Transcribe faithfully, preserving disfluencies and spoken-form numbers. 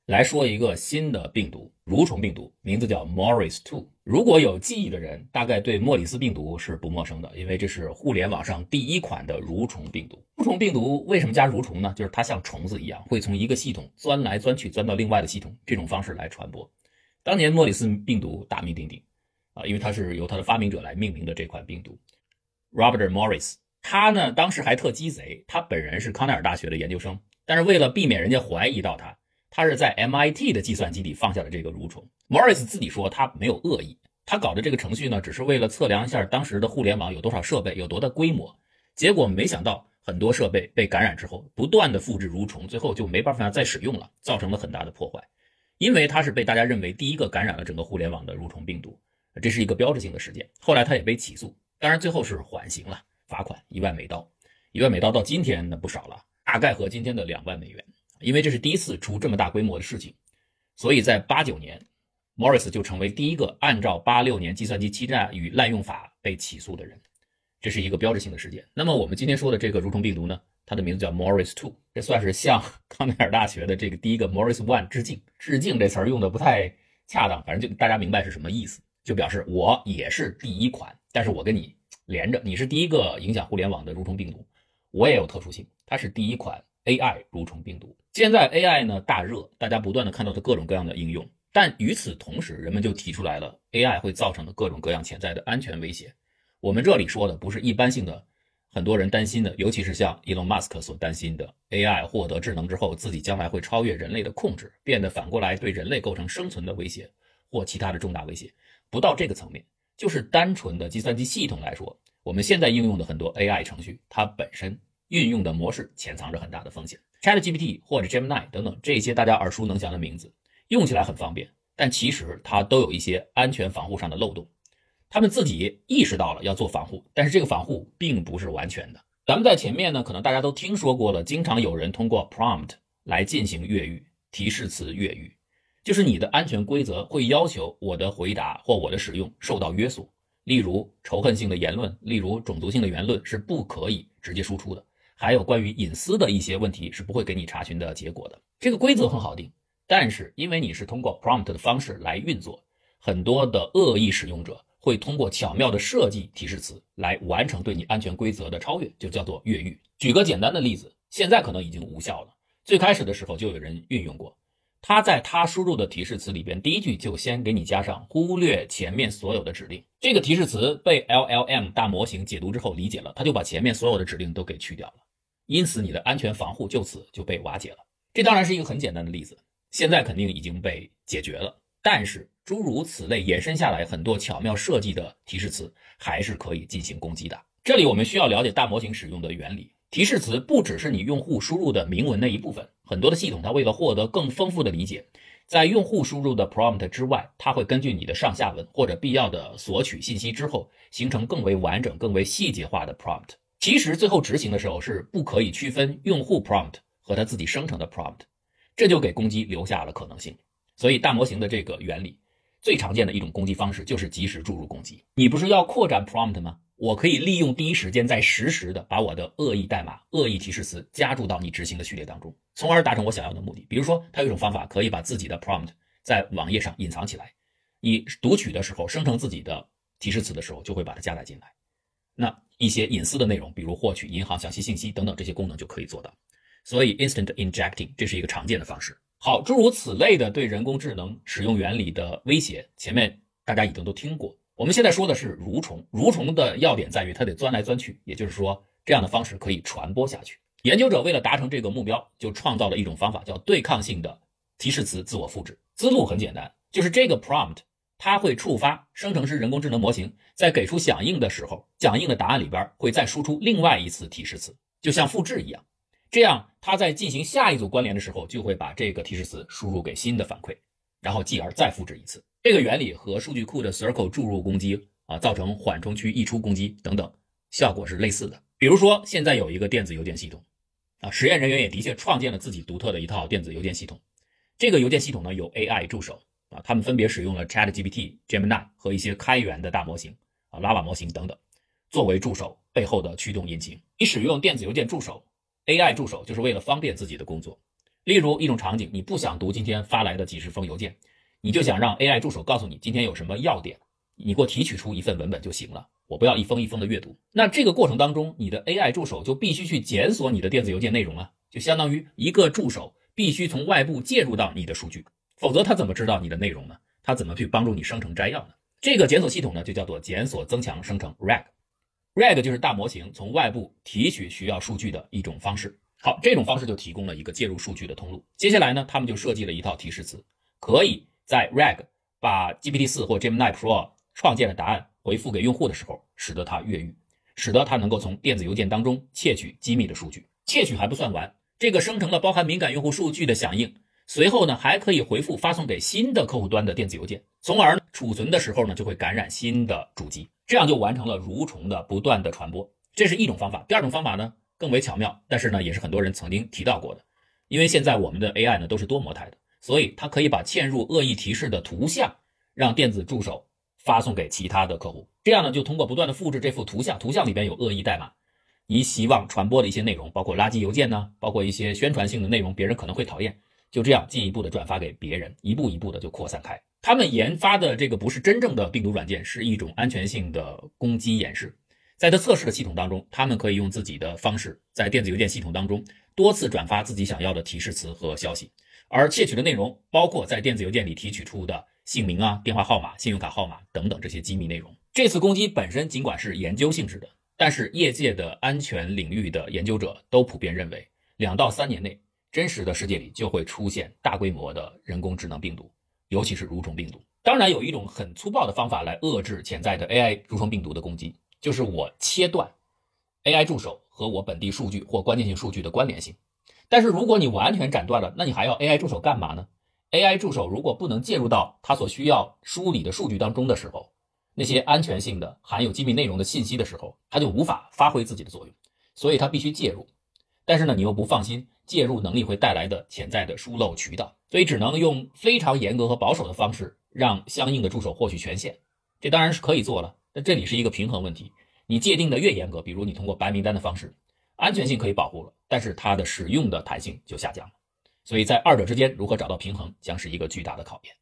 来说一个新的病毒，蠕虫病毒，名字叫 Morris 二。如果有记忆的人，大概对莫里斯病毒是不陌生的，因为这是互联网上第一款的蠕虫病毒。蠕虫病毒为什么加蠕虫呢？就是它像虫子一样，会从一个系统钻来钻去，钻到另外的系统，这种方式来传播。当年莫里斯病毒大名鼎鼎啊，因为它是由它的发明者来命名的这款病毒 Robert Morris。他呢，当时还特鸡贼，他本人是康奈尔大学的研究生，但是为了避免人家怀疑到他，他是在 M I T 的计算机里放下了这个蠕虫。Morris 自己说他没有恶意，他搞的这个程序呢，只是为了测量一下当时的互联网有多少设备，有多大规模。结果没想到很多设备被感染之后，不断的复制蠕虫，最后就没办法再使用了，造成了很大的破坏。因为他是被大家认为第一个感染了整个互联网的蠕虫病毒，这是一个标志性的事件。后来他也被起诉，当然最后是缓刑了，罚款一万美刀。一万美刀到今天呢不少了，大概和今天的两万美元。因为这是第一次出这么大规模的事情，所以在八九年 Morris 就成为第一个按照八六年计算机欺诈与滥用法被起诉的人，这是一个标志性的事件。那么我们今天说的这个蠕虫病毒呢，它的名字叫 Morris 二，这算是向康奈尔大学的这个第一个 Morris 一致敬。致敬这词儿用的不太恰当，反正就大家明白是什么意思，就表示我也是第一款，但是我跟你连着，你是第一个影响互联网的蠕虫病毒，我也有特殊性，它是第一款 A I 蠕虫病毒。现在 A I 呢大热，大家不断的看到它各种各样的应用，但与此同时，人们就提出来了 A I 会造成的各种各样潜在的安全威胁。我们这里说的不是一般性的很多人担心的，尤其是像 Elon Musk 所担心的 A I 获得智能之后，自己将来会超越人类的控制，变得反过来对人类构成生存的威胁或其他的重大威胁。不到这个层面，就是单纯的计算机系统来说，我们现在应用的很多 A I 程序，它本身运用的模式潜藏着很大的风险。 ChatGPT 或者 Gemini 等等这些大家耳熟能详的名字，用起来很方便，但其实它都有一些安全防护上的漏洞。他们自己意识到了要做防护，但是这个防护并不是完全的。咱们在前面呢，可能大家都听说过了，经常有人通过 prompt 来进行越狱，提示词越狱，就是你的安全规则会要求我的回答或我的使用受到约束。例如仇恨性的言论，例如种族性的言论是不可以直接输出的，还有关于隐私的一些问题是不会给你查询的结果的。这个规则很好定，但是因为你是通过 prompt 的方式来运作，很多的恶意使用者会通过巧妙的设计提示词来完成对你安全规则的超越，就叫做越狱。举个简单的例子，现在可能已经无效了，最开始的时候就有人运用过。他在他输入的提示词里边，第一句就先给你加上忽略前面所有的指令。这个提示词被 L L M 大模型解读之后理解了，他就把前面所有的指令都给去掉了，因此你的安全防护就此就被瓦解了。这当然是一个很简单的例子，现在肯定已经被解决了，但是诸如此类延伸下来很多巧妙设计的提示词还是可以进行攻击的。这里我们需要了解大模型使用的原理。提示词不只是你用户输入的明文那一部分，很多的系统它为了获得更丰富的理解，在用户输入的 prompt 之外，它会根据你的上下文或者必要的索取信息之后，形成更为完整更为细节化的 prompt。 其实最后执行的时候是不可以区分用户 prompt 和他自己生成的 prompt， 这就给攻击留下了可能性。所以大模型的这个原理最常见的一种攻击方式就是即时注入攻击。你不是要扩展 prompt 吗？我可以利用第一时间在实时的把我的恶意代码、恶意提示词加注到你执行的序列当中，从而达成我想要的目的。比如说它有一种方法可以把自己的 prompt 在网页上隐藏起来，你读取的时候生成自己的提示词的时候就会把它加载进来，那一些隐私的内容，比如获取银行详细信息等等，这些功能就可以做到。所以 instant injecting 这是一个常见的方式。好，诸如此类的对人工智能使用原理的威胁，前面大家已经都听过。我们现在说的是蠕虫，蠕虫的要点在于它得钻来钻去，也就是说这样的方式可以传播下去。研究者为了达成这个目标，就创造了一种方法，叫对抗性的提示词自我复制。思路很简单，就是这个 prompt 它会触发生成式人工智能模型在给出响应的时候，响应的答案里边会再输出另外一次提示词，就像复制一样。这样它在进行下一组关联的时候，就会把这个提示词输入给新的反馈，然后继而再复制一次。这个原理和数据库的 Circle 注入攻击啊，造成缓冲区溢出攻击等等效果是类似的。比如说现在有一个电子邮件系统啊，实验人员也的确创建了自己独特的一套电子邮件系统。这个邮件系统呢有 A I 助手啊，他们分别使用了 ChatGPT、Gemini 和一些开源的大模型啊 Lava 模型等等作为助手背后的驱动引擎。你使用电子邮件助手 A I 助手就是为了方便自己的工作。 例如一种场景，你不想读今天发来的几十封邮件，你就想让 A I 助手告诉你今天有什么要点，你给我提取出一份文本就行了，我不要一封一封的阅读。那这个过程当中，你的 A I 助手就必须去检索你的电子邮件内容啊，就相当于一个助手必须从外部介入到你的数据，否则他怎么知道你的内容呢？他怎么去帮助你生成摘要呢？这个检索系统呢，就叫做检索增强生成 R A G。R A G 就是大模型从外部提取需要数据的一种方式。好，这种方式就提供了一个介入数据的通路。接下来呢，他们就设计了一套提示词，可以在 R A G 把 G P T 四 或 Gemini Pro 创建的答案回复给用户的时候，使得它越狱，使得它能够从电子邮件当中窃取机密的数据。窃取还不算完，这个生成了包含敏感用户数据的响应，随后呢还可以回复发送给新的客户端的电子邮件，从而呢储存的时候呢就会感染新的主机，这样就完成了蠕虫的不断的传播。这是一种方法。第二种方法呢更为巧妙，但是呢也是很多人曾经提到过的。因为现在我们的 A I 呢都是多模态的，所以它可以把嵌入恶意提示的图像让电子助手发送给其他的客户，这样呢就通过不断的复制这幅图像，图像里边有恶意代码，你希望传播的一些内容，包括垃圾邮件呢，包括一些宣传性的内容，别人可能会讨厌，就这样进一步的转发给别人，一步一步的就扩散开。他们研发的这个不是真正的病毒软件，是一种安全性的攻击演示。在它测试的系统当中，他们可以用自己的方式在电子邮件系统当中多次转发自己想要的提示词和消息，而窃取的内容包括在电子邮件里提取出的姓名啊、电话号码、信用卡号码等等这些机密内容。这次攻击本身尽管是研究性质的，但是业界的安全领域的研究者都普遍认为，两到三年内真实的世界里就会出现大规模的人工智能病毒，尤其是蠕虫病毒。当然有一种很粗暴的方法来遏制潜在的 A I 蠕虫病毒的攻击，就是我切断 A I 助手和我本地数据或关键性数据的关联性。但是如果你完全斩断了，那你还要 A I 助手干嘛呢？ A I 助手如果不能介入到它所需要梳理的数据当中的时候，那些安全性的含有机密内容的信息的时候，它就无法发挥自己的作用，所以它必须介入。但是呢，你又不放心介入能力会带来的潜在的疏漏渠道，所以只能用非常严格和保守的方式让相应的助手获取权限。这当然是可以做了，但这里是一个平衡问题。你界定的越严格，比如你通过白名单的方式，安全性可以保护了，但是它的使用的弹性就下降了。所以在二者之间如何找到平衡，将是一个巨大的考验。